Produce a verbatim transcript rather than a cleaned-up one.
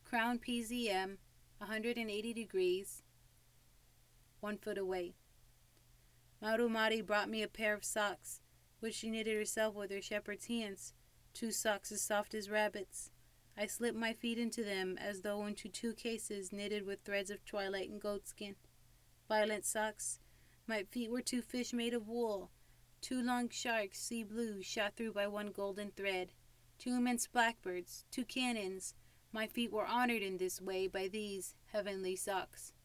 Crown P Z M, one hundred eighty degrees, one foot away. Marumari brought me a pair of socks, which she knitted herself with her shepherd's hands, two socks as soft as rabbits. I slipped my feet into them as though into two cases knitted with threads of twilight and goatskin. Violet socks. My feet were two fish made of wool, two long sharks, sea blue, shot through by one golden thread, two immense blackbirds, two cannons. My feet were honored in this way by these heavenly socks.